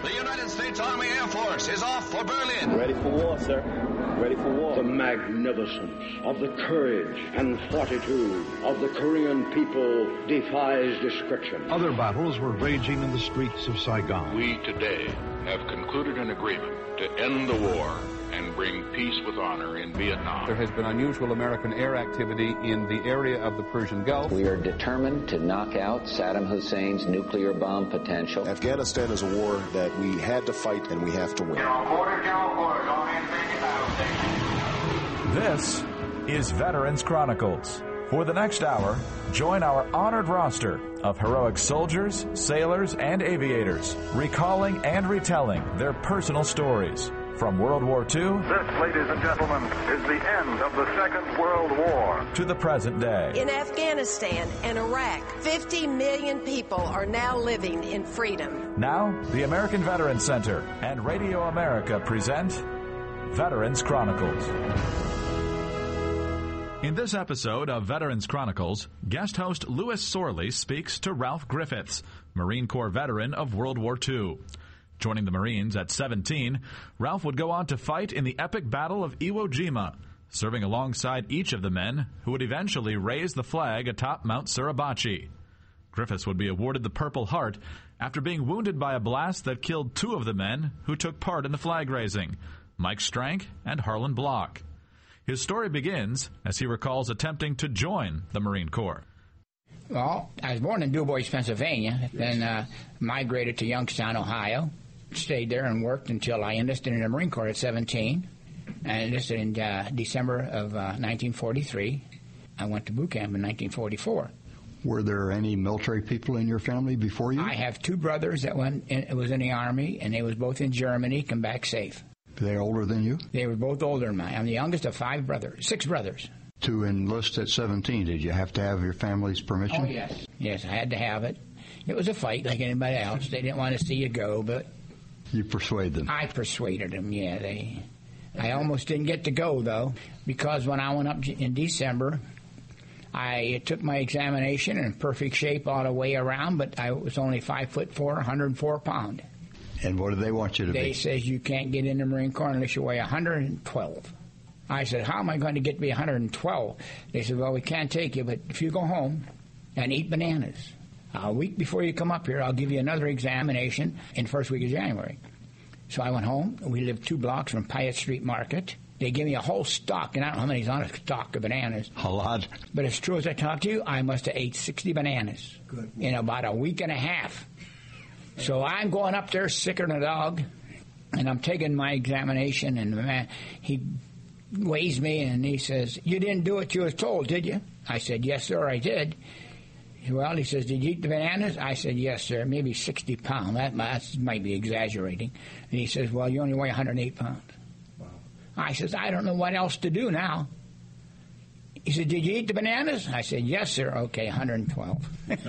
The United States Army Air Force is off for Berlin. Ready for war, sir. Ready for war. The magnificence of the courage and fortitude of the Korean people defies description. Other battles were raging in the streets of Saigon. We today have concluded an agreement to end the war and bring peace with honor in Vietnam. There has been unusual American air activity in the area of the Persian Gulf. We are determined to knock out Saddam Hussein's nuclear bomb potential. Afghanistan is a war that we had to fight and we have to win. This is Veterans Chronicles. For the next hour, join our honored roster of heroic soldiers, sailors, and aviators, recalling and retelling their personal stories. From World War II, this, ladies and gentlemen, is the end of the Second World War, to the present day. In Afghanistan and Iraq, 50 million people are now living in freedom. Now, the American Veterans Center and Radio America present Veterans Chronicles. In this episode of Veterans Chronicles, guest host Louis Sorley speaks to Ralph Griffiths, Marine Corps veteran of World War II. Joining the Marines at 17, Ralph would go on to fight in the epic Battle of Iwo Jima, serving alongside each of the men who would eventually raise the flag atop Mount Suribachi. Griffiths would be awarded the Purple Heart after being wounded by a blast that killed two of the men who took part in the flag raising, Mike Strank and Harlan Block. His story begins as he recalls attempting to join the Marine Corps. Well, I was born in DuBois, Pennsylvania, then migrated to Youngstown, Ohio. Stayed there and worked until I enlisted in the Marine Corps at 17. I enlisted in December of 1943. I went to boot camp in 1944. Were there any military people in your family before you? I have two brothers that was in the Army, and they was both in Germany, come back safe. Are they older than you? They were both older than mine. I'm the youngest of six brothers. To enlist at 17, did you have to have your family's permission? Oh, yes. Yes, I had to have it. It was a fight like anybody else. They didn't want to see you go, but... You persuaded them? I persuaded them, yeah. I almost didn't get to go, though, because when I went up in December, I took my examination in perfect shape all the way around, but I was only 5'4", 104 pounds. And what do they want you to be? They says you can't get in the Marine Corps unless you weigh 112. I said, how am I going to get to be 112? They said, well, we can't take you, but if you go home and eat bananas, a week before you come up here, I'll give you another examination in the first week of January. So I went home. We lived 2 blocks from Piatt Street Market. They gave me a whole stock, and I don't know how many's on a stock of bananas. A lot. But as true as I talk to you, I must have ate 60 bananas in about a week and a half. So I'm going up there sicker than a dog, and I'm taking my examination, and the man, he weighs me, and he says, you didn't do what you was told, did you? I said, yes, sir, I did. Well, he says, did you eat the bananas? I said, yes, sir, maybe 60 pounds. That might be exaggerating. And he says, well, you only weigh 108 pounds. Wow. I says, I don't know what else to do now. He said, did you eat the bananas? I said, yes, sir. Okay, 112.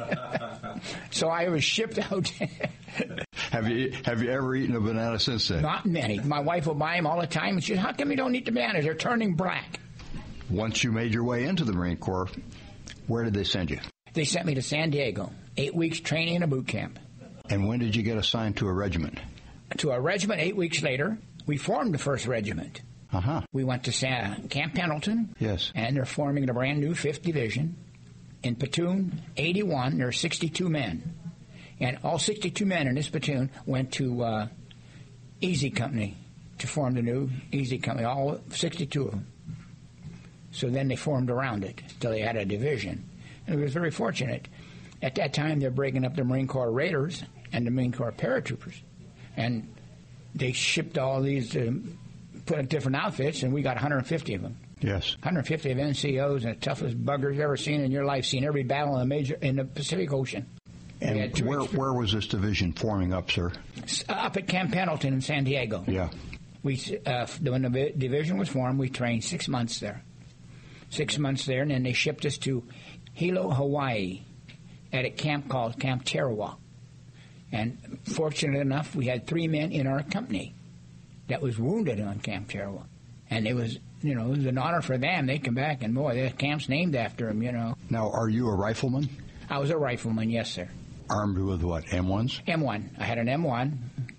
So I was shipped out. Have you ever eaten a banana since then? Not many. My wife will buy them all the time, and she says, how come you don't eat the bananas? They're turning black. Once you made your way into the Marine Corps, where did they send you? They sent me to San Diego, 8 weeks training in a boot camp. And when did you get assigned to a regiment? To a regiment 8 weeks later. We formed the 1st Regiment. Uh-huh. We went to Camp Pendleton. Yes. And they're forming a brand new 5th Division. In platoon 81, there are 62 men. And all 62 men in this platoon went to Easy Company to form the new Easy Company, all 62 of them. So then they formed around it till they had a division. And it was very fortunate. At that time, they're breaking up the Marine Corps Raiders and the Marine Corps Paratroopers. And they shipped all these, put in different outfits, and we got 150 of them. Yes. 150 of NCOs, and the toughest buggers you've ever seen in your life, seen every battle in the Pacific Ocean. And where was this division forming up, sir? Up at Camp Pendleton in San Diego. Yeah. When the division was formed, we trained 6 months there. 6 months there, and then they shipped us to Hilo, Hawaii, at a camp called Camp Tarawa. And fortunate enough, we had 3 men in our company that was wounded on Camp Tarawa. And it was an honor for them. They come back, and boy, the camp's named after them, Now, are you a rifleman? I was a rifleman, yes, sir. Armed with what, M1s? M1. I had an M1.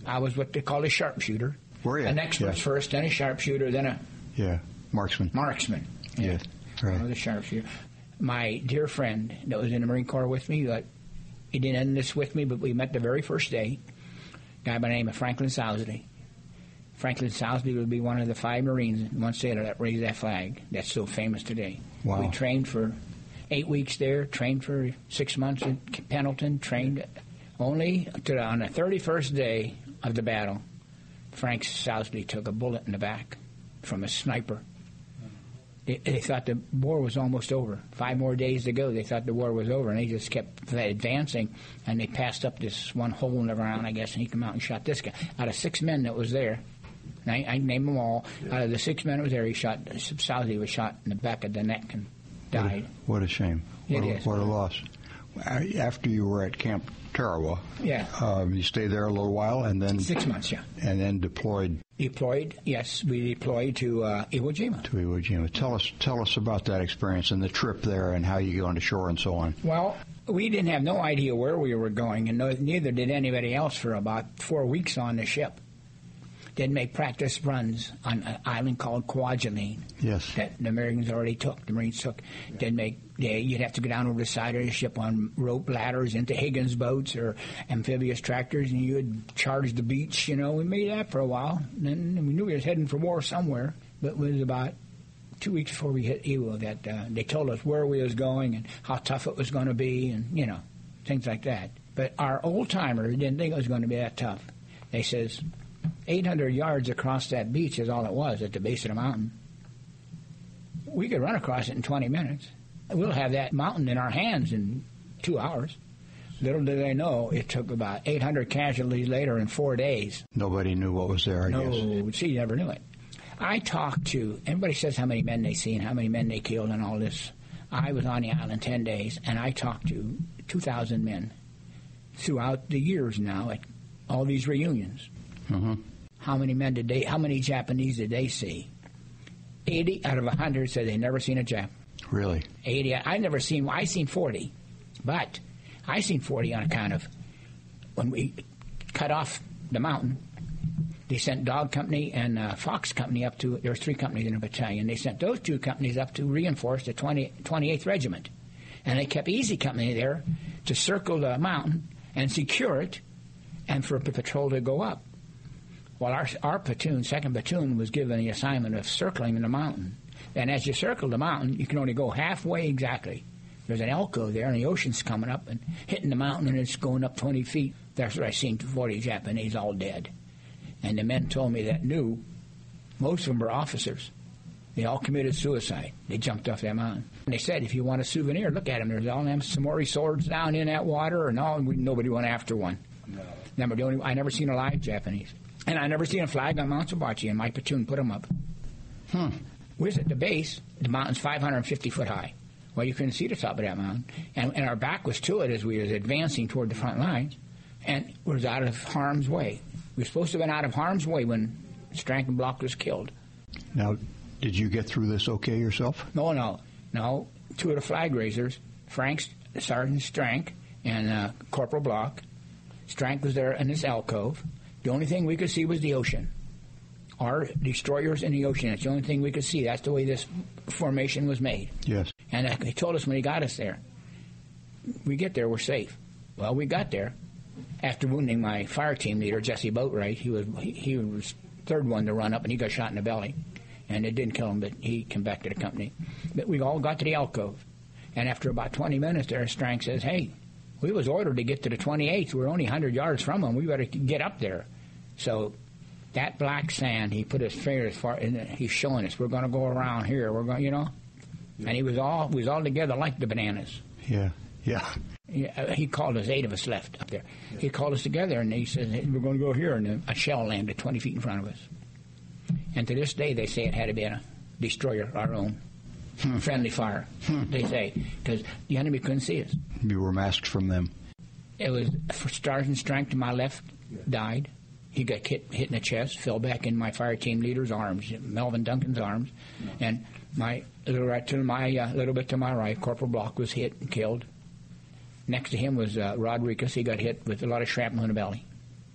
I was what they call a sharpshooter. Were you? An expert first, then a sharpshooter, then a... Yeah, marksman. Marksman. Yes, right. I was a sharpshooter. My dear friend that was in the Marine Corps with me, he didn't end this with me, but we met the very first day, a guy by the name of Franklin Sousley. Franklin Sousley would be one of the 5 Marines, one sailor that raised that flag. That's so famous today. Wow. We trained for 8 weeks there, trained for 6 months at Pendleton, trained only on the 31st day of the battle. Frank Sousley took a bullet in the back from a sniper. They thought the war was almost over. 5 more days to go. They thought the war was over, and they just kept advancing, and they passed up this one hole in the ground, I guess, and he came out and shot this guy. Out of 6 men that was there, and I named them all, out of the 6 men that was there, Sousley was shot in the back of the neck and died. What a shame. What a loss. After you were at Camp Tarawa, you stayed there a little while, and then 6 months, and then deployed. Yes, we deployed to Iwo Jima. To Iwo Jima. Tell us about that experience and the trip there, and how you got on shore and so on. Well, we didn't have no idea where we were going, and neither did anybody else for about 4 weeks on the ship. They'd make practice runs on an island called Kwajalein. Yes. That the Americans already took. The Marines took. You'd have to go down over the side of the ship on rope ladders into Higgins boats or amphibious tractors, and you would charge the beach. We made that for a while. And then we knew we was heading for war somewhere. But it was about 2 weeks before we hit Iwo that they told us where we was going and how tough it was going to be, and things like that. But our old timers didn't think it was going to be that tough. They says 800 yards across that beach is all it was at the base of the mountain. We could run across it in 20 minutes. We'll have that mountain in our hands in 2 hours. Little did they know, it took about 800 casualties later in 4 days. Nobody knew what was there, I guess. No, see, you never knew it. I talked to, everybody says how many men they see and how many men they killed and all this. I was on the island 10 days, and I talked to 2,000 men throughout the years now at all these reunions. Mm-hmm. How many Japanese did they see? 80 out of 100 said they never seen a Jap. Really? 80. I seen 40. But I seen 40 on account of when we cut off the mountain, they sent Dog Company and Fox Company up to, there was 3 companies in a battalion. They sent those 2 companies up to reinforce the 28th Regiment. And they kept Easy Company there to circle the mountain and secure it and for the patrol to go up. Well, our platoon, 2nd Platoon, was given the assignment of circling the mountain. And as you circle the mountain, you can only go halfway exactly. There's an Elko there, and the ocean's coming up and hitting the mountain, and it's going up 20 feet. That's what I seen, 40 Japanese all dead. And the men told me that knew, most of them were officers. They all committed suicide. They jumped off that mountain. And they said, if you want a souvenir, look at them. There's all them samurai swords down in that water, and nobody went after one. No. I never seen a live Japanese. And I never seen a flag on Mount Subachi, and my platoon put them up. We was at the base. The mountain's 550 foot high. Well, you couldn't see the top of that mountain. And our back was to it as we was advancing toward the front lines, and was out of harm's way. We were supposed to have been out of harm's way when Strankenblock was killed. Now, did you get through this okay yourself? No. 2 of the flag raisers, Sergeant Strank and Corporal Block. Strank was there in this alcove. The only thing we could see was the ocean. Our destroyers in the ocean. It's the only thing we could see. That's the way this formation was made. Yes. And he told us when he got us there, we get there, we're safe. Well, we got there after wounding my fire team leader, Jesse Boatwright. He was third one to run up, and he got shot in the belly. And it didn't kill him, but he came back to the company. But we all got to the alcove. And after about 20 minutes there, Strank says, hey, we was ordered to get to the 28th. We're only 100 yards from them. We better get up there. So that black sand, he put his finger as far, and he's showing us, we're going to go around here. We're going, And we was all together like the bananas. Yeah. He called us, 8 of us left up there. He called us together, and he said, hey, we're going to go here. And a shell landed 20 feet in front of us. And to this day, they say it had to be a destroyer, our own. Friendly fire, they say, because the enemy couldn't see us. You were masked from them. It was Sergeant Strank to my left died. He got hit in the chest, fell back in my fire team leader's arms, Melvin Duncan's arms, and a little bit to my right, Corporal Block was hit and killed. Next to him was Rodriguez. He got hit with a lot of shrapnel in the belly.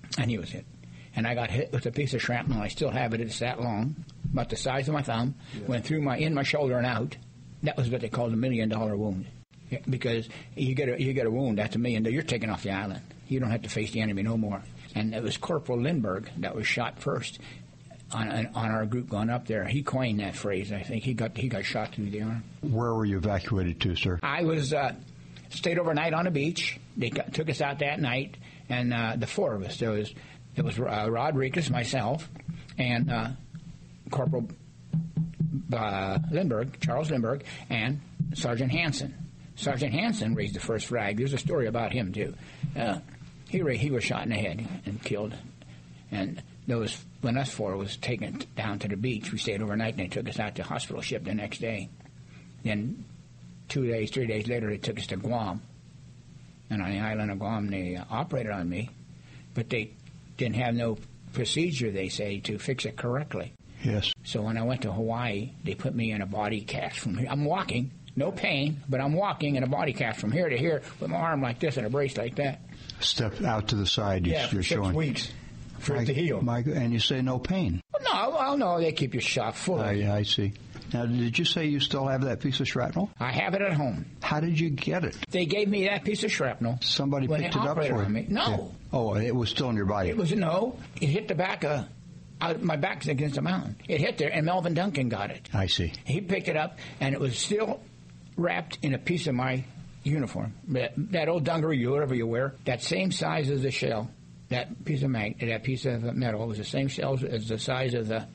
and he was hit. And I got hit with a piece of shrapnel. I still have it. It's that long, about the size of my thumb. Went through in my shoulder and out. That was what they called a $1 million wound. Because you get a wound, that's $1 million. You're taken off the island. You don't have to face the enemy no more. And it was Corporal Lindbergh that was shot first on our group going up there. He coined that phrase. I think he got shot through the arm. Where were you evacuated to, sir? I was stayed overnight on a beach. They took us out that night, and the four of us. It was Rod Ricus, myself, and Corporal Lindbergh, Charles Lindbergh, and Sergeant Hansen. Sergeant Hansen raised the first flag. There's a story about him, too. He was shot in the head and killed. And when us four was taken down to the beach, we stayed overnight, and they took us out to hospital ship the next day. Then 3 days later, they took us to Guam. And on the island of Guam, they operated on me. But they didn't have no procedure, they say, to fix it correctly. Yes. So when I went to Hawaii, they put me in a body cast from here. I'm walking, no pain, but I'm walking in a body cast from here to here with my arm like this and a brace like that. Step out to the side. You're showing. 6 weeks for it to heal. And you say no pain. No, they keep you shot full. I see. Now, did you say you still have that piece of shrapnel? I have it at home. How did you get it? They gave me that piece of shrapnel. Somebody picked it up for you? Me. No. Yeah. Oh, it was still in your body? It hit the back of... my back's against a mountain. It hit there, and Melvin Duncan got it. I see. He picked it up, and it was still wrapped in a piece of my uniform. That old dungaree, whatever you wear, that same size as the shell, that piece of metal was the same shell as the size of the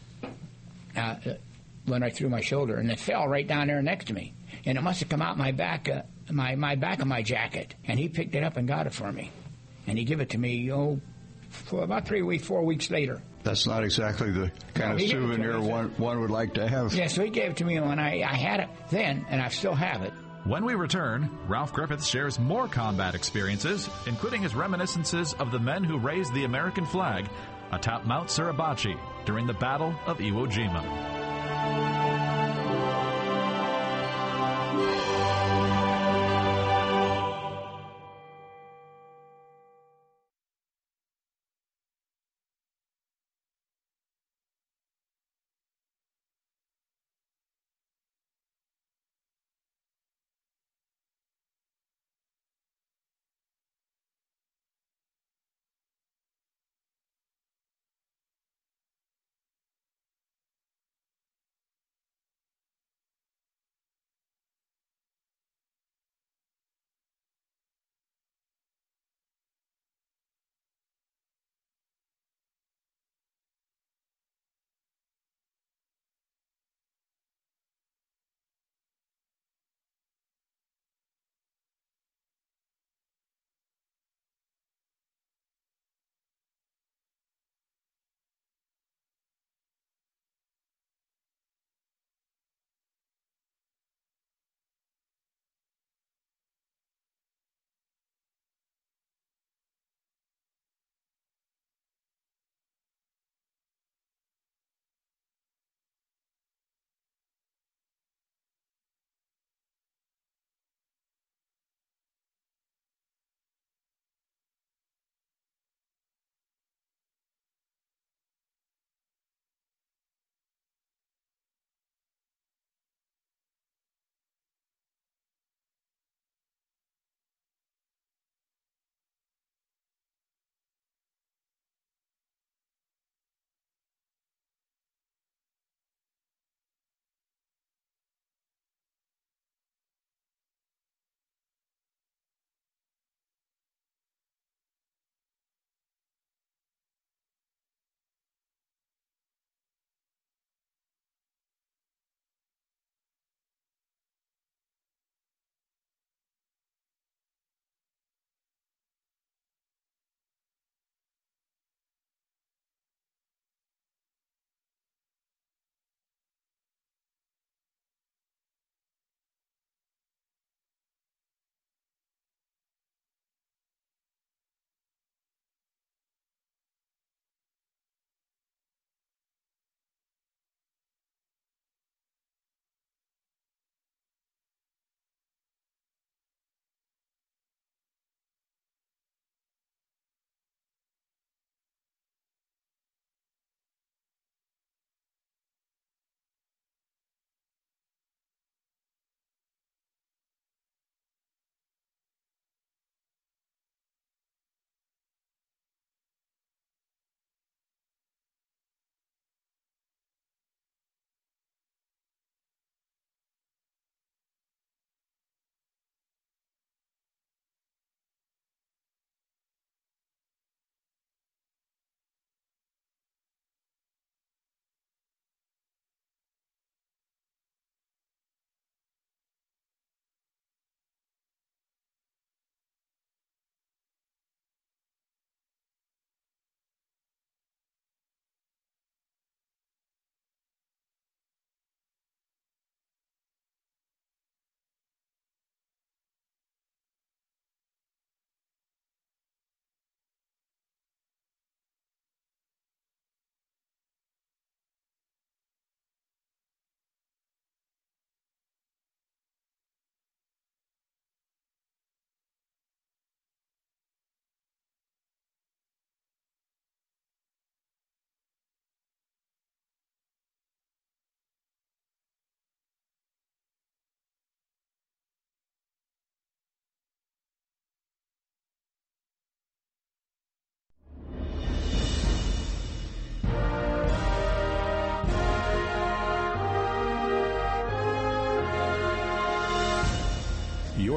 one right through my shoulder, and it fell right down there next to me. And it must have come out my back, my back of my jacket. And he picked it up and got it for me, and he gave it to me, for about 4 weeks later. That's not exactly the kind of souvenir one would like to have. Yeah, so he gave it to me when I had it then, and I still have it. When we return, Ralph Griffiths shares more combat experiences, including his reminiscences of the men who raised the American flag atop Mount Suribachi during the Battle of Iwo Jima.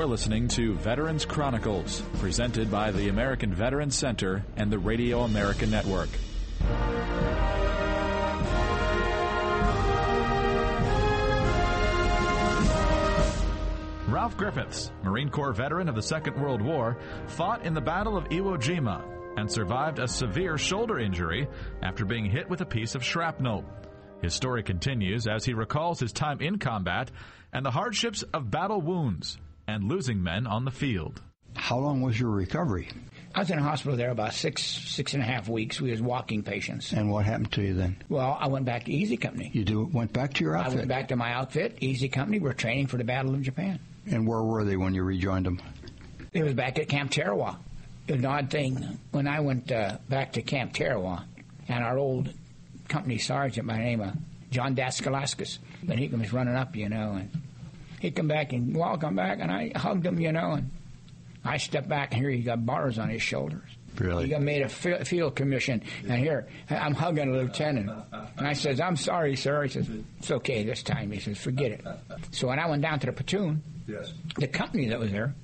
You're listening to Veterans Chronicles, presented by the American Veterans Center and the Radio America Network. Ralph Griffiths, Marine Corps veteran of the Second World War, fought in the Battle of Iwo Jima and survived a severe shoulder injury after being hit with a piece of shrapnel. His story continues as he recalls his time in combat and the hardships of battle wounds and losing men on the field. How long was your recovery? I was in a hospital there about six and a half weeks. We was walking patients. And what happened to you then? Well, I went back to Easy Company. Went back to your outfit? I went back to my outfit, Easy Company. We're training for the Battle of Japan. And where were they when you rejoined them? It was back at Camp Tarawa. It was an odd thing. When I went back to Camp Tarawa, and our old company sergeant by the name of John Daskalaskis, but he was running up, and he come back and welcome back, and I hugged him, and I stepped back, and here he got bars on his shoulders. Really? He got made a field commission, and here I'm hugging a lieutenant, and I says, "I'm sorry, sir." He says, "It's okay this time." He says, "Forget it." So when I went down to the platoon, the company that was there,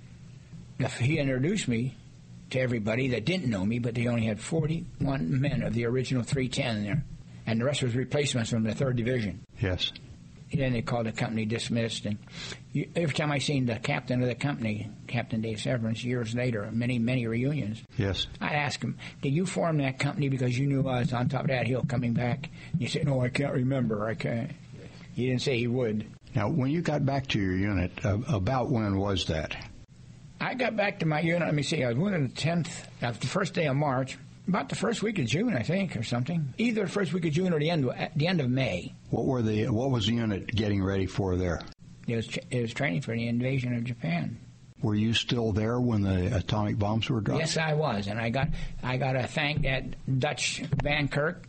he introduced me to everybody that didn't know me, but they only had 41 men of the original 310 there, and the rest was replacements from the 3rd Division. Yes. Then they called the company dismissed, and every time I seen the captain of the company, Captain Dave Severance, years later, many reunions, yes, I'd ask him, "Did you form that company because you knew I was on top of that hill coming back?" And he said, "No, I can't remember. I can't." He didn't say he would. Now, when you got back to your unit, about when was that? I got back to my unit, let me see, I was wounded the 10th, the first day of March, about the first week of June, I think, or something. Either the first week of June or the end of May. What was the unit getting ready for there? It was training for the invasion of Japan. Were you still there when the atomic bombs were dropped? Yes, I was, and I got to thank that Dutch Van Kirk,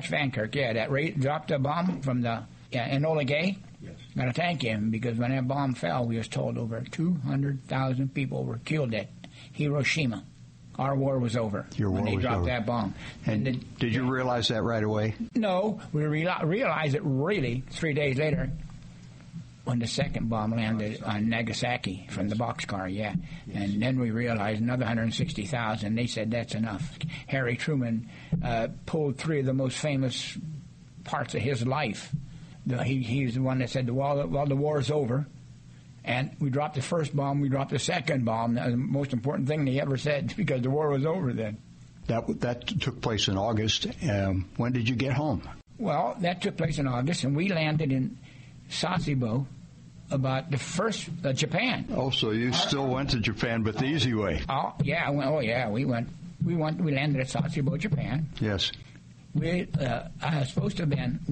that dropped the bomb from the Enola Gay. Yes. Got to thank him, because when that bomb fell, we was told over 200,000 people were killed at Hiroshima. Our war was over when they dropped that bomb. And did you realize that right away? No, we realized it really 3 days later when the second bomb landed on Nagasaki from the boxcar, Yes. And then we realized another 160,000. They said that's enough. Harry Truman pulled 3 of the most famous parts of his life. He's the one that said, well, the war's over. And we dropped the first bomb, we dropped the second bomb. That was the most important thing he ever said, because the war was over then. That took place in August. When did you get home? Well, that took place in August, and we landed in Sasebo about the first Japan. Oh, so you still went to Japan, but the easy way? Oh, yeah. We landed at Sasebo, Japan. Yes. I was supposed to have been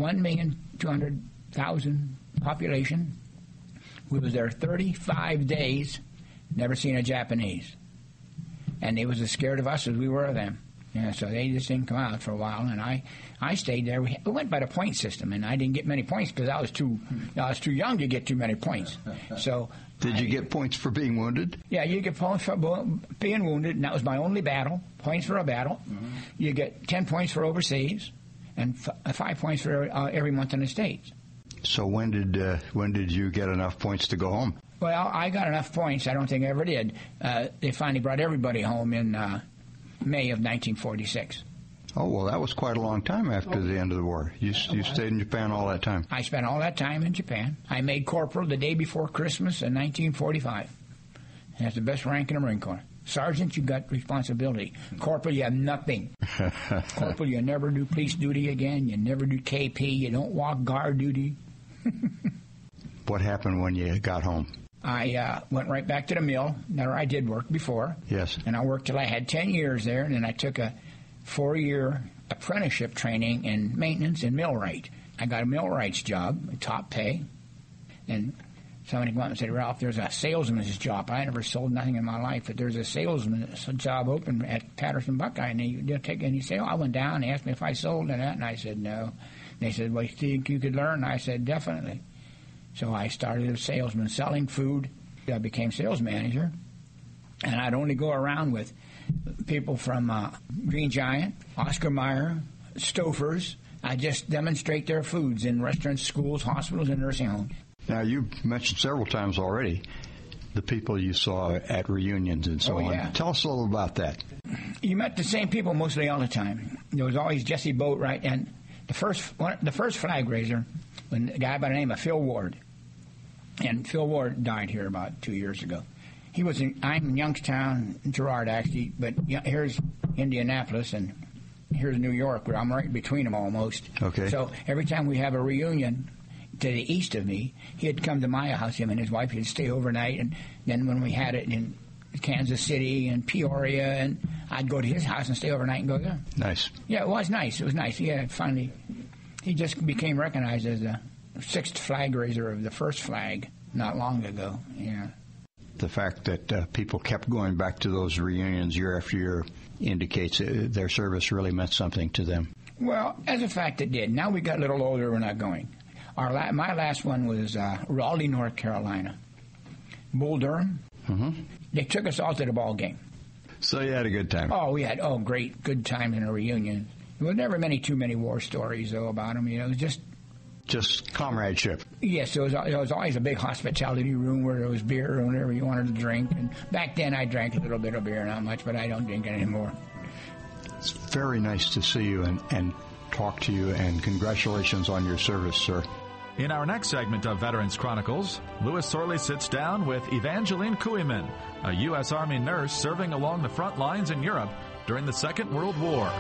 1,200,000 population. We was there 35 days, never seen a Japanese. And they was as scared of us as we were of them. Yeah, so they just didn't come out for a while, and I stayed there. We went by the point system, and I didn't get many points because I was too young to get too many points. So did you get points for being wounded? Yeah, you get points for being wounded, and that was my only battle. Points for a battle. Mm-hmm. You get 10 points for overseas, and 5 points for every month in the States. So when did you get enough points to go home? Well, I got enough points. I don't think I ever did. They finally brought everybody home in May of 1946. Oh, well, that was quite a long time after the end of the war. You stayed in Japan all that time. I spent all that time in Japan. I made corporal the day before Christmas in 1945. That's the best rank in the Marine Corps. Sergeant, you got responsibility. Corporal, you have nothing. Corporal, you never do police duty again. You never do KP. You don't walk guard duty. What happened when you got home? I went right back to the mill. Now, I did work before. Yes. And I worked till I had 10 years there, and then I took a 4-year apprenticeship training in maintenance and millwright. I got a millwright's job, top pay. And somebody came up and said, "Ralph, there's a salesman's job." I never sold nothing in my life, but there's a salesman's job open at Patterson Buckeye. And they'll take any sale. I went down and asked me if I sold in that, and I said no. They said, "Well, you think you could learn?" I said, "Definitely." So I started as a salesman selling food. I became sales manager, and I'd only go around with people from Green Giant, Oscar Mayer, Stouffer's. I just demonstrate their foods in restaurants, schools, hospitals, and nursing homes. Now, you mentioned several times already the people you saw at reunions and so on. Yeah. Tell us a little about that. You met the same people mostly all the time. There was always Jesse Boatwright, and the first flag raiser was a guy by the name of Phil Ward. And Phil Ward died here about 2 years ago. I'm in Youngstown, Girard actually, but here's Indianapolis and here's New York, where I'm right between them almost. Okay. So every time we have a reunion to the east of me, he'd come to my house, him and his wife, he'd stay overnight, and then when we had it in Kansas City and Peoria, and I'd go to his house and stay overnight and go there. Nice. Yeah, it was nice. It was nice. Yeah, finally, he just became recognized as the 6th flag raiser of the first flag not long ago. Yeah. The fact that people kept going back to those reunions year after year indicates their service really meant something to them. Well, as a fact, it did. Now we got a little older, we're not going. My last one was Raleigh, North Carolina. Bull Durham. Mm-hmm. They took us all to the ball game. So you had a good time. Oh, we had great, good times in a reunion. There was never too many war stories though about them. You know, it was just comradeship. Yes, there was always a big hospitality room where there was beer or whatever you wanted to drink. And back then I drank a little bit of beer, not much, but I don't drink it anymore. It's very nice to see you and talk to you, and congratulations on your service, sir. In our next segment of Veterans Chronicles, Louis Sorley sits down with Evangeline Kooiman, a U.S. Army nurse serving along the front lines in Europe during the Second World War.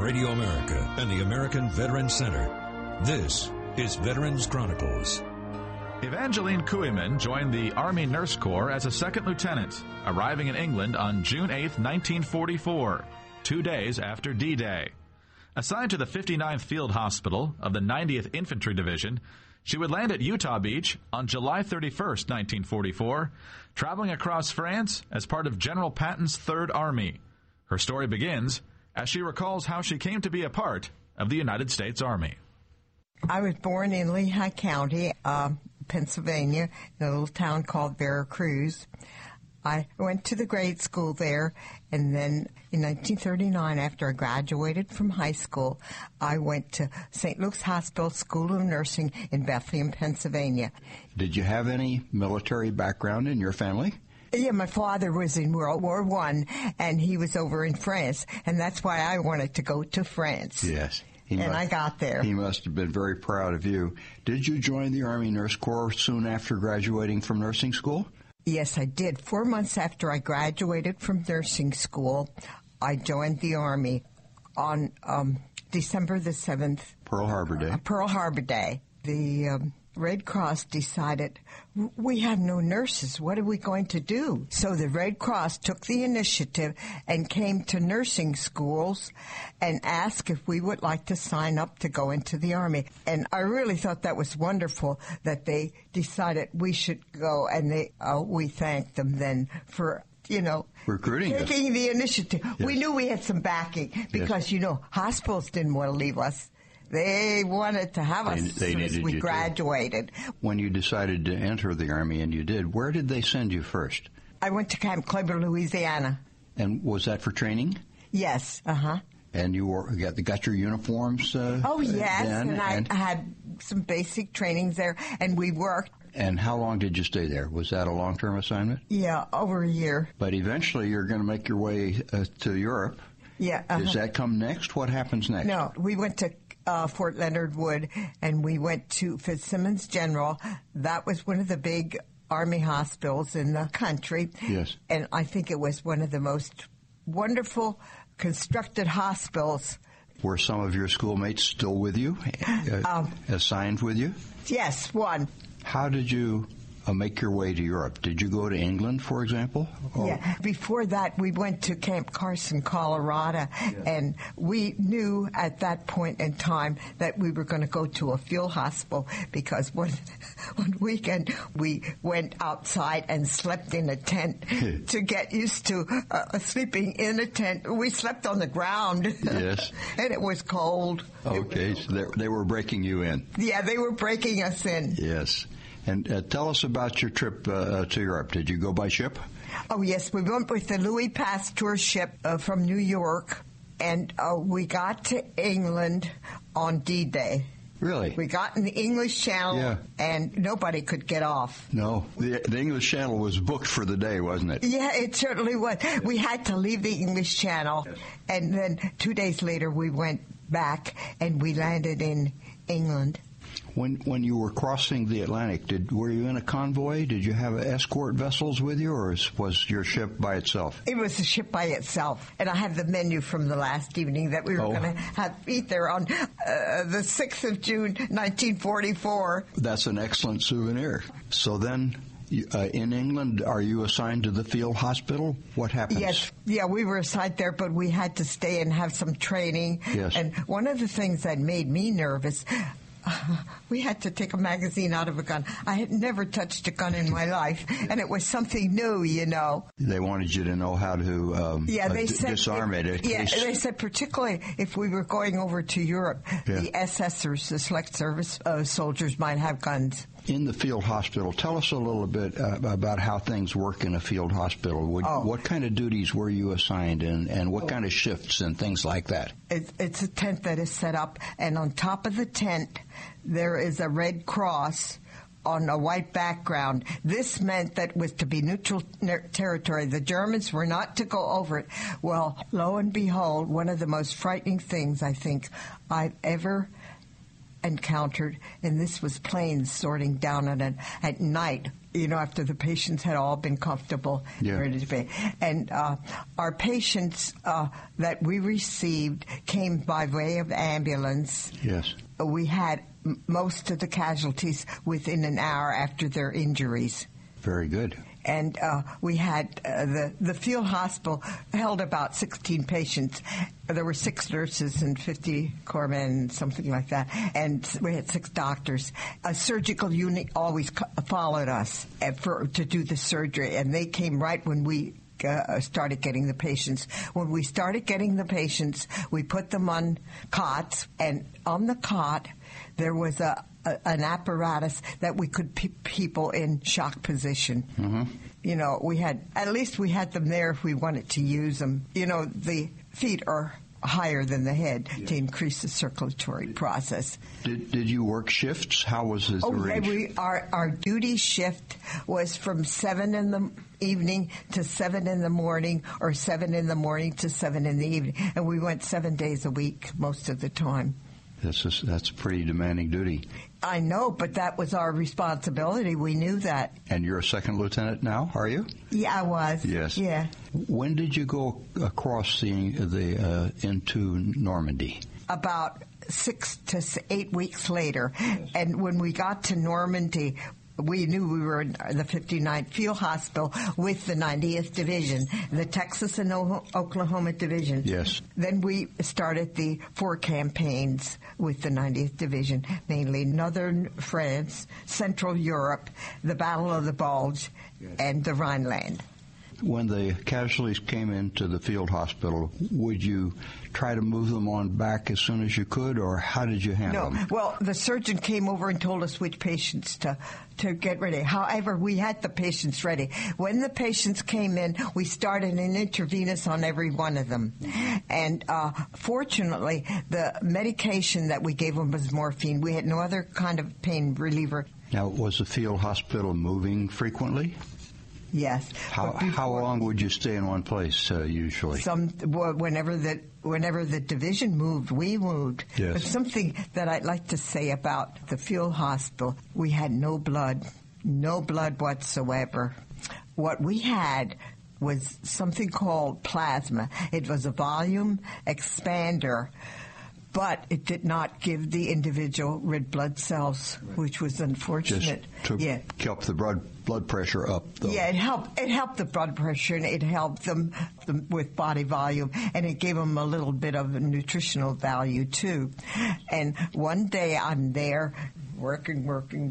Radio America and the American Veterans Center. This is Veterans Chronicles. Evangeline Kooiman joined the Army Nurse Corps as a second lieutenant, arriving in England on June 8, 1944, 2 days after D-Day. Assigned to the 59th Field Hospital of the 90th Infantry Division, she would land at Utah Beach on July 31, 1944, traveling across France as part of General Patton's Third Army. Her story begins as she recalls how she came to be a part of the United States Army. I was born in Lehigh County, Pennsylvania, in a little town called Veracruz. I went to the grade school there, and then in 1939, after I graduated from high school, I went to St. Luke's Hospital School of Nursing in Bethlehem, Pennsylvania. Did you have any military background in your family? Yeah, my father was in World War I, and he was over in France, and that's why I wanted to go to France. Yes. I got there. He must have been very proud of you. Did you join the Army Nurse Corps soon after graduating from nursing school? Yes, I did. 4 months after I graduated from nursing school, I joined the Army on December the 7th. Pearl Harbor Day. Pearl Harbor Day. The Red Cross decided, we have no nurses. What are we going to do? So the Red Cross took the initiative and came to nursing schools and asked if we would like to sign up to go into the Army. And I really thought that was wonderful that they decided we should go, and we thanked them then for recruiting taking the initiative. Yes. We knew we had some backing because, hospitals didn't want to leave us. They wanted to have us as we graduated. When you decided to enter the Army, and you did, where did they send you first? I went to Camp Kleber, Louisiana. And was that for training? Yes, And you got your uniforms? Oh, yes, and I had some basic trainings there, and we worked. And how long did you stay there? Was that a long-term assignment? Yeah, over a year. But eventually you're going to make your way to Europe. Yeah. Does that come next? What happens next? No, we went to Fort Leonard Wood, and we went to Fitzsimmons General. That was one of the big Army hospitals in the country. Yes. And I think it was one of the most wonderful constructed hospitals. Were some of your schoolmates still with you, assigned with you? Yes, one. How did you make your way to Europe? Did you go to England, for example? Yeah. Before that, we went to Camp Carson, Colorado, and we knew at that point in time that we were going to go to a field hospital because one weekend we went outside and slept in a tent to get used to sleeping in a tent. We slept on the ground. Yes. And it was cold. Okay, so they were breaking you in. Yeah, they were breaking us in. Yes. And tell us about your trip to Europe. Did you go by ship? Oh, yes. We went with the Louis Pasteur ship from New York, and we got to England on D-Day. Really? We got in the English Channel, and nobody could get off. No. The English Channel was booked for the day, wasn't it? Yeah, it certainly was. We had to leave the English Channel, and then 2 days later we went back, and we landed in England. When you were crossing the Atlantic, were you in a convoy? Did you have escort vessels with you, or was your ship by itself? It was a ship by itself, and I have the menu from the last evening that we were going to eat there on the 6th of June, 1944. That's an excellent souvenir. So then, in England, are you assigned to the field hospital? What happens? Yes. Yeah, we were assigned there, but we had to stay and have some training. Yes. And one of the things that made me nervous, we had to take a magazine out of a gun. I had never touched a gun in my life, and it was something new, They wanted you to know how to disarm it. Yeah, they said particularly if we were going over to Europe, the SSers, the Select Service soldiers, might have guns. In the field hospital, tell us a little bit about how things work in a field hospital. What kind of duties were you assigned, and what kind of shifts and things like that? It's a tent that is set up, and on top of the tent, there is a Red Cross on a white background. This meant that was to be neutral territory. The Germans were not to go over it. Well, lo and behold, one of the most frightening things I think I've ever encountered, and this was planes sorting down at night, after the patients had all been comfortable, ready to pay. And our patients that we received came by way of ambulance. Yes. We had most of the casualties within an hour after their injuries. Very good. And we had the field hospital held about 16 patients. There were 6 nurses and 50 corpsmen, something like that. And we had 6 doctors. A surgical unit always followed us to do the surgery, and they came right when we started getting the patients. When we started getting the patients, we put them on cots, and on the cot there was an apparatus that we could put people in shock position. Mm-hmm. We had them there if we wanted to use them. The feet are higher than the head to increase the circulatory process. Did you work shifts? How was it arranged? Our duty shift was from 7 in the evening to 7 in the morning, or 7 in the morning to 7 in the evening, and we went 7 days a week most of the time. That's a pretty demanding duty. I know, but that was our responsibility. We knew that. And you're a second lieutenant now, are you? Yeah, I was. Yes. Yeah. When did you go across into Normandy? About 6 to 8 weeks later. Yes. And when we got to Normandy, we knew we were in the 59th Field Hospital with the 90th Division, the Texas and Oklahoma Division. Yes. Then we started the 4 campaigns with the 90th Division, mainly Northern France, Central Europe, the Battle of the Bulge, and the Rhineland. When the casualties came into the field hospital, would you try to move them on back as soon as you could, or how did you handle them? Well, the surgeon came over and told us which patients to get ready. However, we had the patients ready. When the patients came in, we started an intravenous on every one of them. And fortunately, the medication that we gave them was morphine. We had no other kind of pain reliever. Now, was the field hospital moving frequently? Yes. How long would you stay in one place usually? Whenever the division moved, we moved. Yes. But something that I'd like to say about the field hospital, we had no blood whatsoever. What we had was something called plasma. It was a volume expander, but it did not give the individual red blood cells, which was unfortunate. Just to keep the blood pressure up, though. Yeah, it helped the blood pressure, and it helped them with body volume, and it gave them a little bit of a nutritional value, too. And one day I'm there working,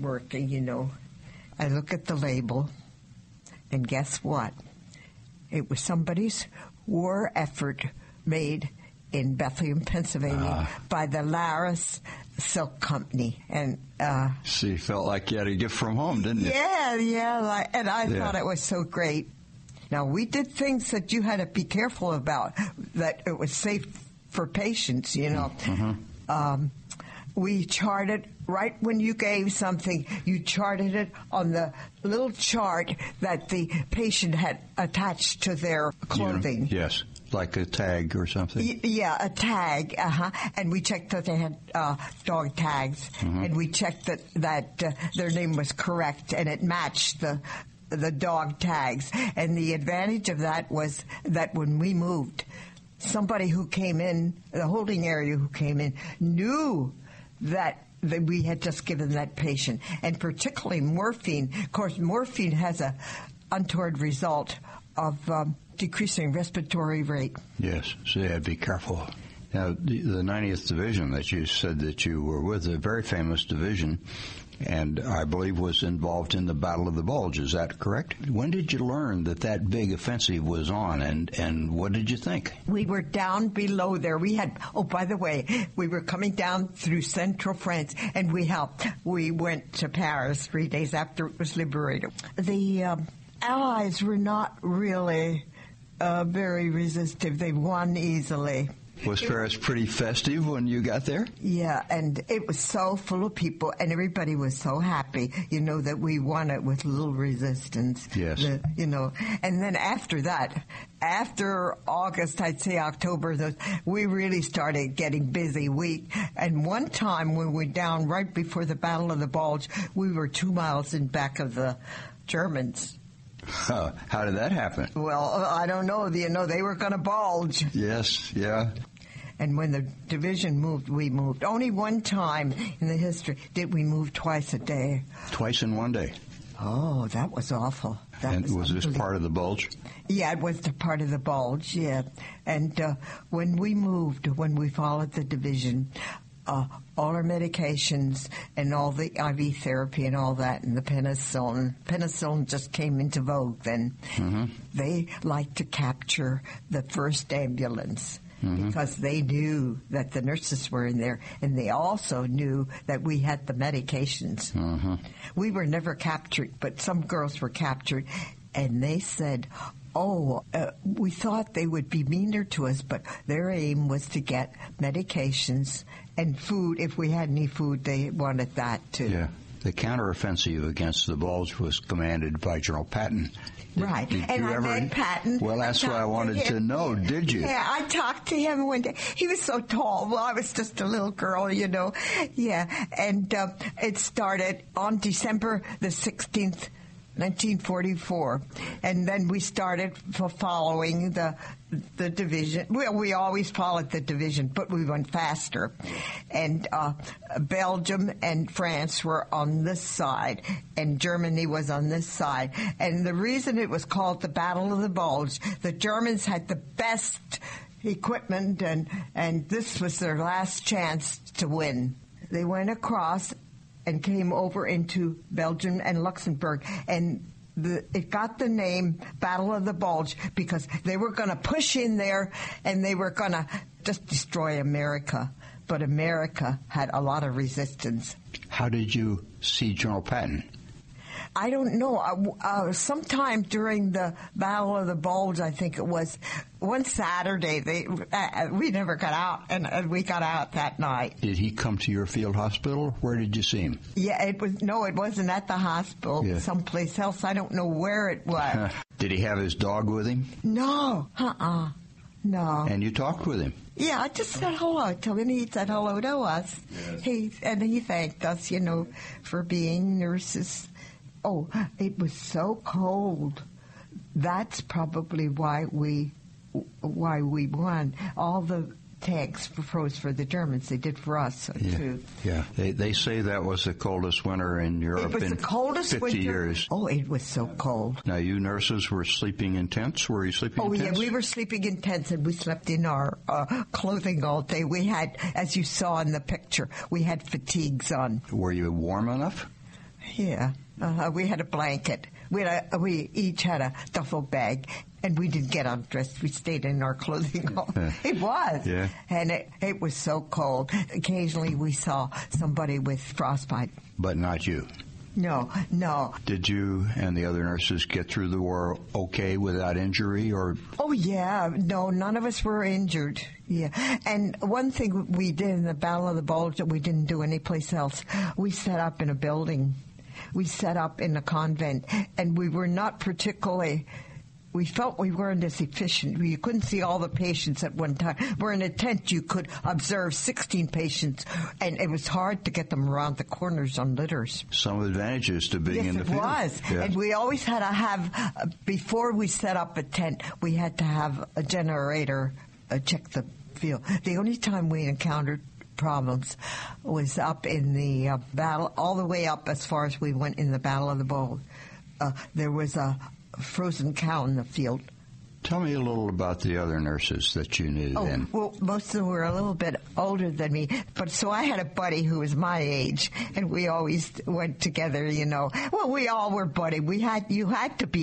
I look at the label, and guess what? It was somebody's war effort made in Bethlehem, Pennsylvania, by the Laris Silk Company. And so you felt like you had a gift from home, didn't you? Yeah, and I thought it was so great. Now, we did things that you had to be careful about, that it was safe for patients, Mm-hmm. We charted, right when you gave something, you charted it on the little chart that the patient had attached to their clothing. Yes. Like a tag or something? Yeah, a tag, And we checked that they had dog tags, mm-hmm. and we checked that their name was correct, and it matched the dog tags. And the advantage of that was that when we moved, somebody who came in, the holding area who came in, knew that we had just given that patient, and particularly morphine. Of course, morphine has a untoward result of decreasing respiratory rate. Yes, so you had to be careful. Now, the 90th Division that you said that you were with, a very famous division, and I believe was involved in the Battle of the Bulge. Is that correct? When did you learn that big offensive was on, and what did you think? We were down below there. We had, by the way, we were coming down through central France, and we helped. We went to Paris 3 days after it was liberated. The Allies were not really very resistive. They won easily. Was Ferris pretty festive when you got there? Yeah, and it was so full of people, and everybody was so happy, that we won it with little resistance. Yes. And then after that, after August, I'd say October, we really started getting busy. And one time when we were down right before the Battle of the Bulge, we were 2 miles in back of the Germans. How did that happen? Well, I don't know. They were going to bulge. Yes, yeah. And when the division moved, we moved. Only one time in the history did we move twice a day. Twice in one day? Oh, that was awful. Was this part of the bulge? Yeah, it was the part of the bulge, yeah. And when we followed the division, all our medications and all the IV therapy and all that and the penicillin just came into vogue then. Mm-hmm. They liked to capture the first ambulance. Mm-hmm. Because they knew that the nurses were in there, and they also knew that we had the medications. Mm-hmm. We were never captured, but some girls were captured, and they said, we thought they would be meaner to us, but their aim was to get medications and food. If we had any food, they wanted that too. Yeah. The counteroffensive against the bulge was commanded by General Patton. Right. And I met Patton. Well, that's what I wanted to know. Did you? Yeah, I talked to him one day. He was so tall. Well, I was just a little girl, Yeah. And it started on December the 16th, 1944. And then we started following the division. Well, we always followed the division, but we went faster. And Belgium and France were on this side, and Germany was on this side. And the reason it was called the Battle of the Bulge, the Germans had the best equipment, and this was their last chance to win. They went across and came over into Belgium and Luxembourg, and it got the name Battle of the Bulge because they were going to push in there and they were going to just destroy America. But America had a lot of resistance. How did you see General Patton? I don't know. Sometime during the Battle of the Bulge, I think it was, one Saturday, we never got out, and we got out that night. Did he come to your field hospital? Where did you see him? Yeah, it wasn't at the hospital. Yeah. Someplace else. I don't know where it was. Did he have his dog with him? No. No. And you talked with him? Yeah, I just said hello to him. He said hello to us. Yes. He thanked us, for being nurses. Oh, it was so cold. That's probably why we won. All the tanks froze for the Germans. They did for us, too. Yeah. They say that was the coldest winter in Europe in 50 years. Oh, it was so cold. Now, you nurses were sleeping in tents? Were you sleeping in tents? Oh, yeah, we were sleeping in tents, and we slept in our clothing all day. We had, as you saw in the picture, we had fatigues on. Were you warm enough? Yeah. We had a blanket. We each had a duffel bag, and we didn't get undressed. We stayed in our clothing. It was. Yeah. And it was so cold. Occasionally we saw somebody with frostbite. But not you? No. Did you and the other nurses get through the war okay without injury? Or? Oh, yeah. No, none of us were injured. Yeah. And one thing we did in the Battle of the Bulge that we didn't do anyplace else, we set up in a building. We set up in a convent, and we were not particularly, we felt we weren't as efficient. You couldn't see all the patients at one time. We're in a tent, you could observe 16 patients, and it was hard to get them around the corners on litters. Some advantages to being in the field. Yes, it was. Yeah. And we always had to have, before we set up a tent, we had to have a generator check the field. The only time we encountered problems was up in the battle, all the way up as far as we went in the Battle of the Bulge. There was a frozen cow in the field. Tell me a little about the other nurses that you knew then. Well, most of them were a little bit older than me, but so I had a buddy who was my age, and we always went together, Well, we all were buddy. You had to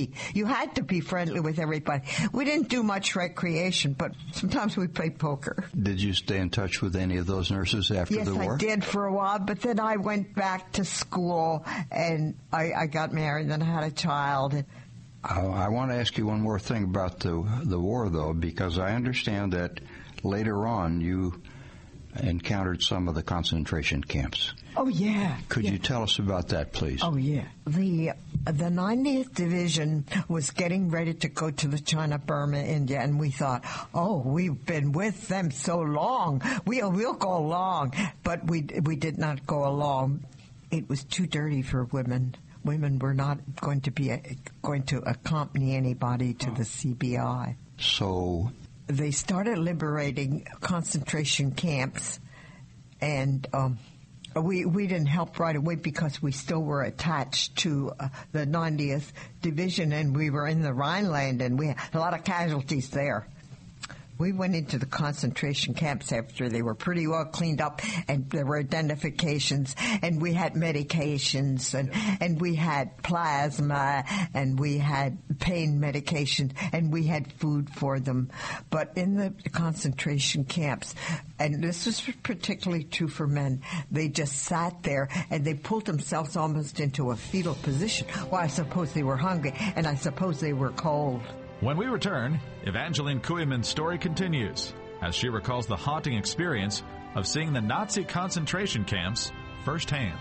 be friendly with everybody. We didn't do much recreation, but sometimes we played poker. Did you stay in touch with any of those nurses after the war? Yes, I did for a while, but then I went back to school, and I got married, and then I had a child. I want to ask you one more thing about the war, though, because I understand that later on you encountered some of the concentration camps. Oh, yeah. Could you tell us about that, please? Oh, yeah. The 90th Division was getting ready to go to the China, Burma, India, and we thought, oh, we've been with them so long. We'll go along. But we did not go along. It was too dirty for women. Women were not going to accompany anybody to the CBI. So they started liberating concentration camps, and we didn't help right away because we still were attached to the 90th Division, and we were in the Rhineland, and we had a lot of casualties there. We went into the concentration camps after they were pretty well cleaned up, and there were identifications, and we had medications, and we had plasma, and we had pain medication, and we had food for them. But in the concentration camps, and this was particularly true for men, they just sat there, and they pulled themselves almost into a fetal position. Well, I suppose they were hungry, and I suppose they were cold. When we return, Evangeline Kooiman's story continues as she recalls the haunting experience of seeing the Nazi concentration camps firsthand.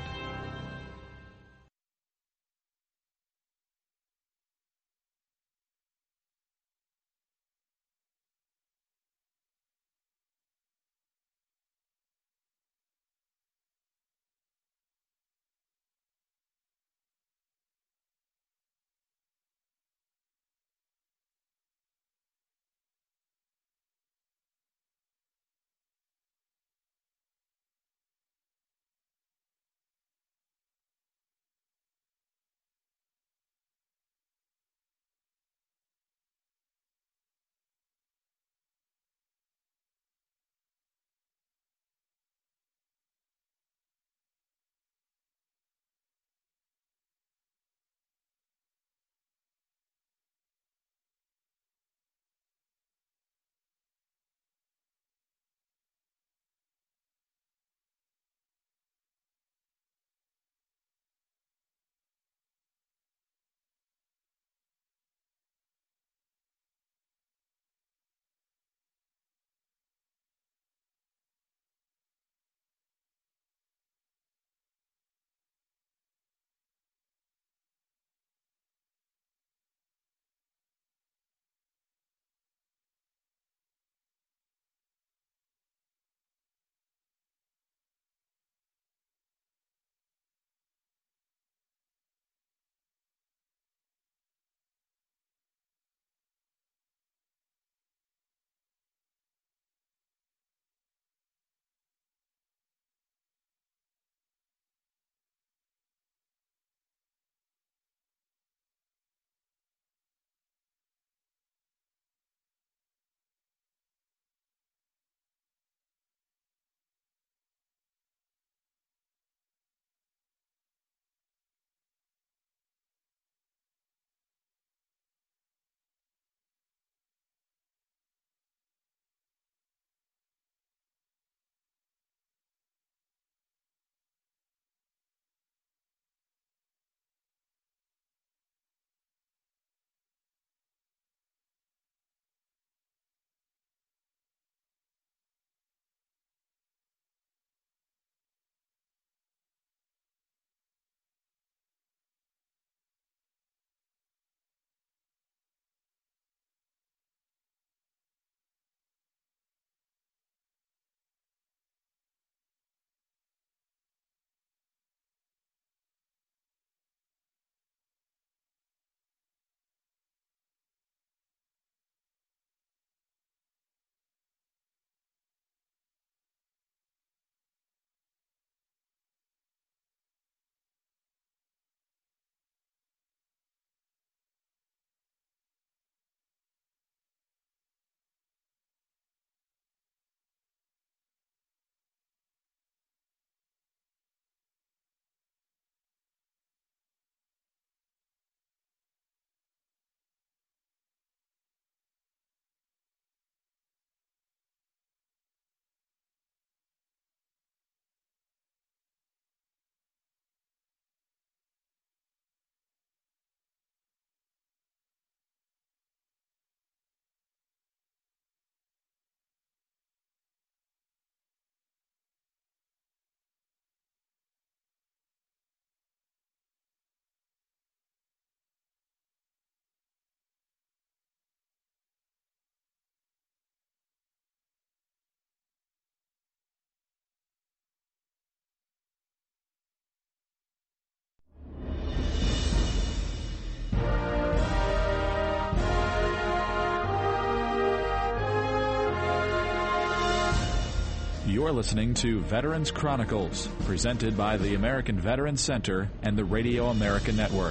You're listening to Veterans Chronicles, presented by the American Veterans Center and the Radio America Network.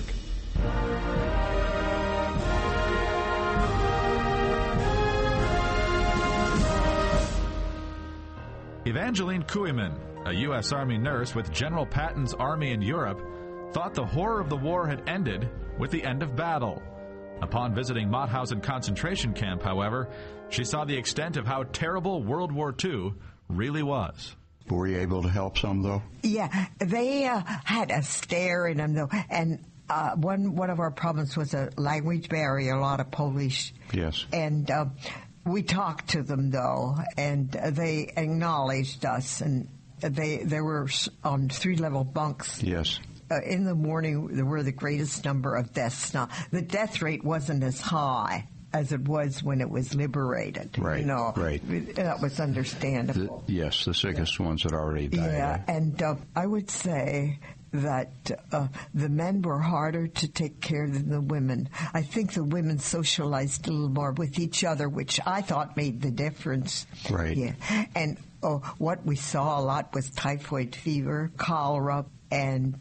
Evangeline Kooiman, a U.S. Army nurse with General Patton's Army in Europe, thought the horror of the war had ended with the end of battle. Upon visiting Mauthausen concentration camp, however, she saw the extent of how terrible World War II really was. Were you able to help some, though? Yeah, they had a stare in them, though, and one of our problems was a language barrier, a lot of Polish. Yes. And we talked to them, though, and they acknowledged us, and they were on 3-level bunks. Yes. In the morning, there were the greatest number of deaths. Now, the death rate wasn't as high as it was when it was liberated. Right, right. That was understandable. Yes, the sickest ones had already died. Yeah, and I would say that the men were harder to take care than the women. I think the women socialized a little more with each other, which I thought made the difference. Right. Yeah. And what we saw a lot was typhoid fever, cholera, and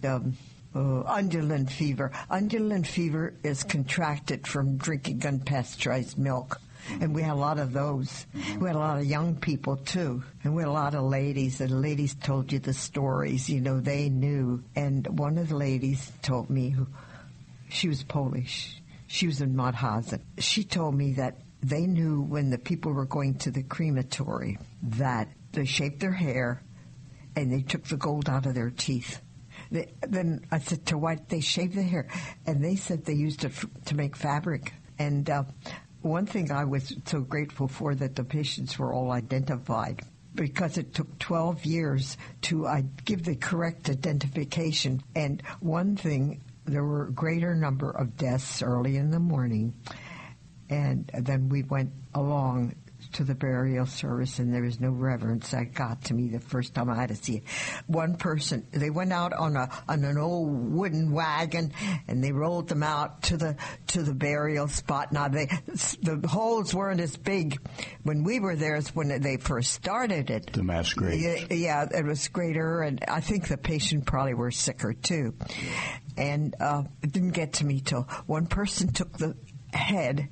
undulant fever. Undulant fever is contracted from drinking unpasteurized milk. And we had a lot of those. We had a lot of young people, too. And we had a lot of ladies. And ladies told you the stories. You know, they knew. And one of the ladies told me, she was Polish. She was in Mauthausen. She told me that they knew when the people were going to the crematory that they shaved their hair and they took the gold out of their teeth. Then I said, to why did they shave their hair? And they said they used it to make fabric. And one thing I was so grateful for, that the patients were all identified, because it took 12 years to give the correct identification. And one thing, there were a greater number of deaths early in the morning, and then we went along to the burial service, and there was no reverence. That got to me the first time I had to see it. One person, they went out on an old wooden wagon, and they rolled them out to the burial spot. Now the holes weren't as big when we were there as when they first started it. The mass graves. Yeah, it was greater, and I think the patient probably were sicker too. And it didn't get to me till one person took the head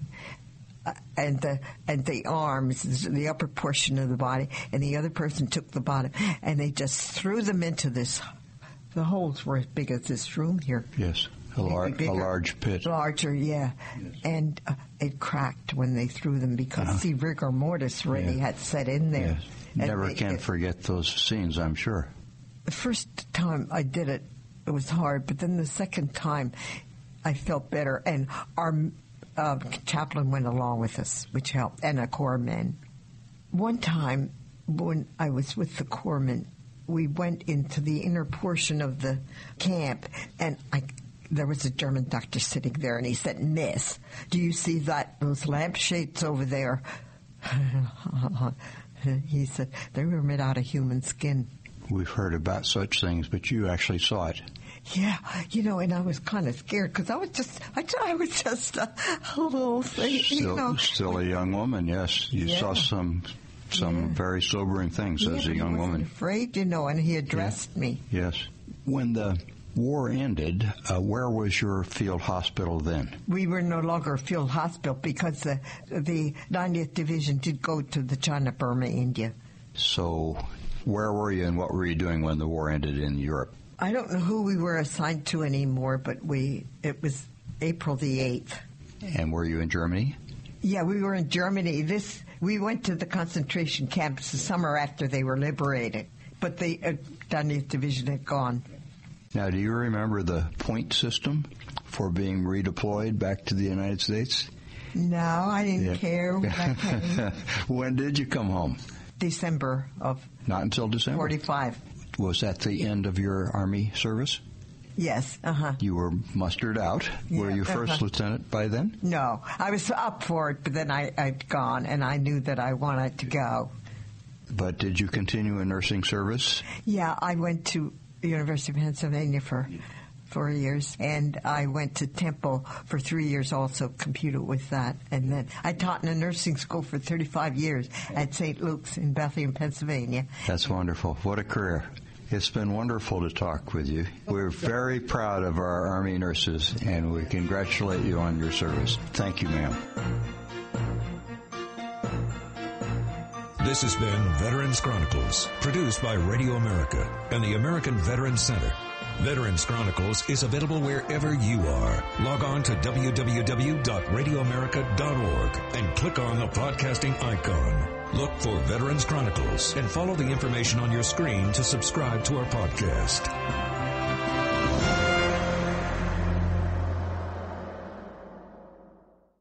and the arms, the upper portion of the body, and the other person took the bottom, and they just threw them into this. The holes were as big as this room here. Yes, a large pit. Larger, yeah. Yes. And it cracked when they threw them, because the rigor mortis really had set in there. Yes. Never can forget those scenes, I'm sure. The first time I did it, it was hard, but then the second time I felt better, and our chaplain went along with us, which helped, and a corpsman. One time, when I was with the corpsman, we went into the inner portion of the camp, and there was a German doctor sitting there, and he said, "Miss, do you see those lampshades over there?" He said, "They were made out of human skin." We've heard about such things, but you actually saw it. Yeah, and I was kind of scared, because I was just a little thing, Still a young woman, yes. You saw some very sobering things as a young woman. Afraid, and he addressed me. Yes. When the war ended, where was your field hospital then? We were no longer a field hospital, because the 90th Division did go to the China, Burma, India. So where were you, and what were you doing when the war ended in Europe? I don't know who we were assigned to anymore, but it was April the 8th. And were you in Germany? Yeah, we were in Germany. We went to the concentration camps the summer after they were liberated, but the 90th Division had gone. Now, do you remember the point system for being redeployed back to the United States? No, I didn't care when I came. When did you come home? December of... Not until December? 45. Was that the end of your Army service? Yes, You were mustered out. Yeah, were you first lieutenant by then? No, I was up for it, but then I'd gone, and I knew that I wanted to go. But did you continue in nursing service? Yeah, I went to the University of Pennsylvania for 4 years, and I went to Temple for 3 years also, computer with that. And then I taught in a nursing school for 35 years at St. Luke's in Bethlehem, Pennsylvania. That's wonderful. What a career. It's been wonderful to talk with you. We're very proud of our Army nurses, and we congratulate you on your service. Thank you, ma'am. This has been Veterans Chronicles, produced by Radio America and the American Veterans Center. Veterans Chronicles is available wherever you are. Log on to www.radioamerica.org and click on the podcasting icon. Look for Veterans Chronicles and follow the information on your screen to subscribe to our podcast.